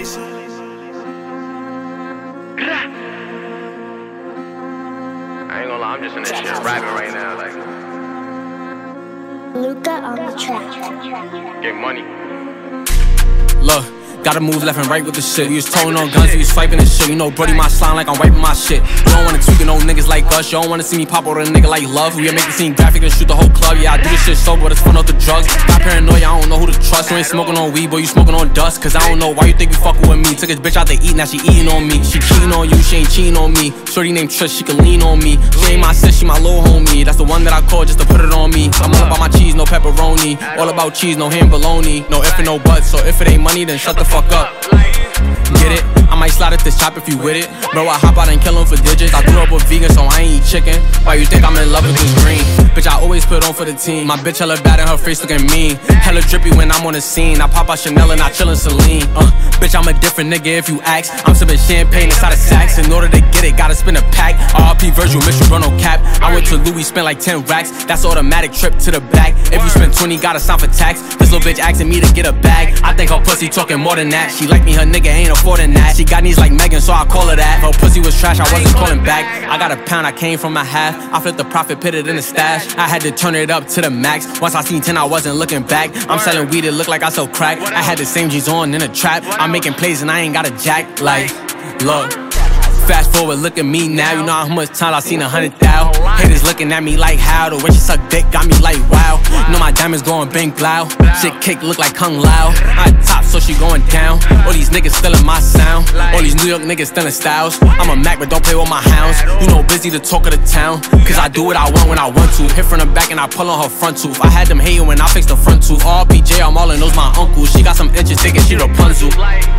I ain't gonna lie, I'm just in this shit rapping right now, like Luca on the track. get money. Look, gotta move left and right with the shit. We was towing on guns, we was swiping and shit. You know, Brody my slime like I'm wiping my shit. You don't wanna tweak no niggas like us. You don't wanna see me pop out a nigga like Love. We make the scene graphic and shoot the whole club. Yeah, I do this shit sober, but it's fun off the drugs. Got paranoia, I don't know who to trust. You ain't smoking on weed, boy, you smoking on dust. Cause I don't know why you think you fucking with me. Took his bitch out to eat, now she eating on me. She cheating on you, she ain't cheating on me. Shorty named Trish, she can lean on me. She ain't my sis, she my little homie. That's the one that I call just to put it on me. I'm all about my cheese, no pepperoni. All about cheese, no ham bologna. No if and no buts, so if it ain't money, then shut the fuck up. Get it? I might slide at this chop if you with it. Bro, I hop out and kill him for digits. I grew up with vegan, so I ain't eat chicken. Why you think I'm in love with this green? Bitch, I always put on for the team. My bitch hella bad and her face looking mean. Hella drippy when I'm on the scene. I pop out Chanel and I chillin' Celine. Bitch, I'm a different nigga if you ask. I'm sippin' champagne inside of sacks. In order to get it, gotta spin a pack. RP Virgil, Mission run no cap. I went to Louis, spent like 10 racks. That's automatic trip to the back. If you spend 20, gotta sign for tax. This little bitch asking me to get a bag. I think her pussy talking more than that. She like me, her nigga ain't affording that. She got knees like Megan, so I call her that. Her pussy was trash, I wasn't calling back. I got a pound, I came from my half. I flipped the profit, put it in the stash. I had to turn it up to the max. Once I seen 10, I wasn't looking back. I'm selling weed, it look like I sell crack. I had the same G's on in the trap. I'm making plays and I ain't got a jack. Like, look. Fast forward, look at me now. You know how much time I seen 100,000. Haters looking at me like how. The way she suck dick got me like wow. You know my diamonds going bang blow. Shit kick look like Kung Lao. I top so she going down. All these niggas stealing my sound. All these New York niggas stealing styles. I'm a Mac but don't play with my hounds. You know busy the talk of the town. Cause I do what I want when I want to. Hit from the back and I pull on her front tooth. I had them hating when I fixed the front tooth. RPJ, I'm all in those my uncle. She got some inches thinking she Rapunzel.